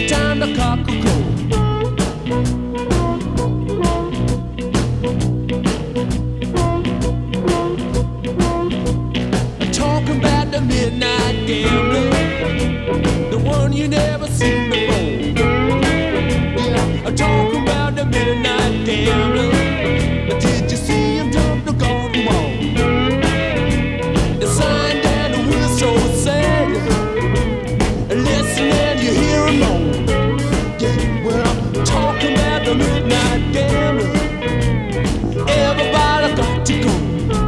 time to cock a crow. Talking about the midnight gambler, the one you never seen before. Yeah, talking about the midnight gambler, but did you see him jump the garden wall? The sign and the whistle sang, listen and you hear him moan. Yeah, well, I'm talking about the midnight gambler. Everybody got to go.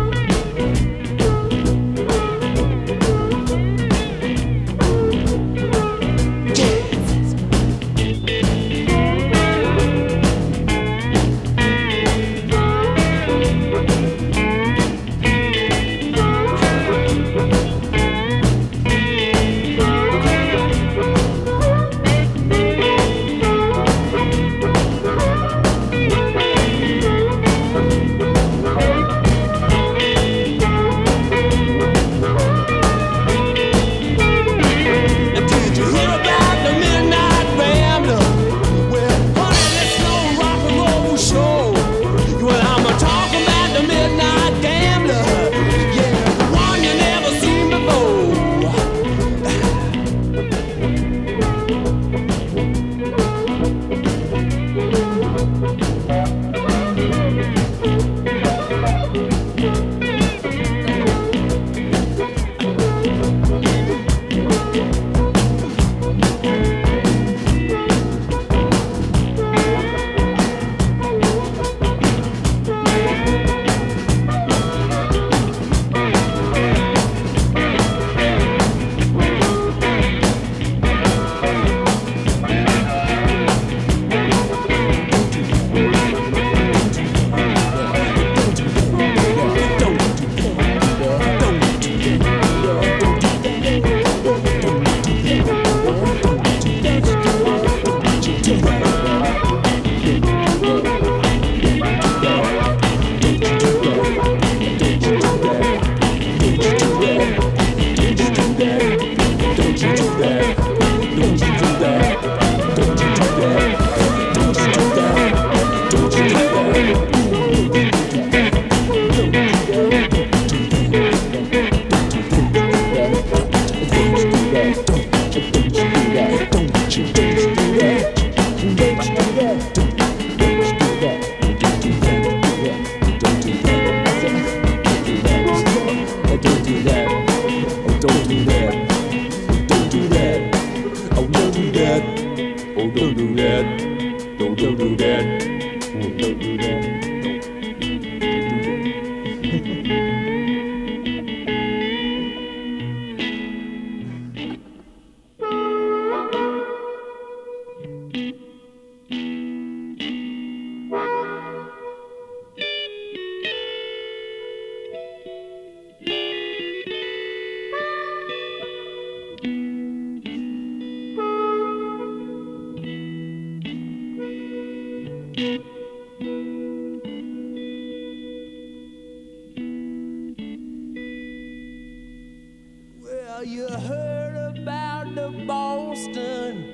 Well, you heard about the Boston.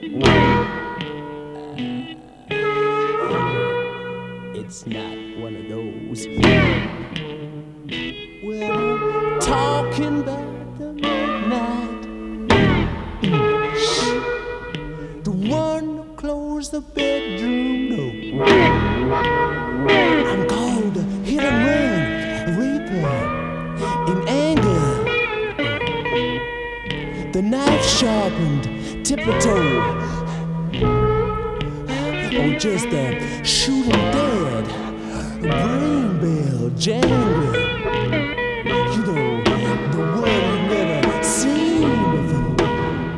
It's not one of those. Well, I'm talking about the midnight. The one that closed the bedroom door. I'm called the hit and run reaper in anger. The knife sharpened tip-o-toe. Or just a shoot 'em dead, brain bell jangling. You know, the word you've never seen before.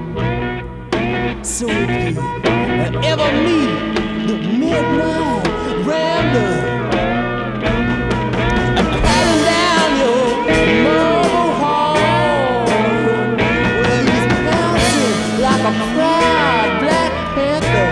So if you ever meet the midnight rambler, patting down your marble hall, well, he's bouncing like a proud Black Panther.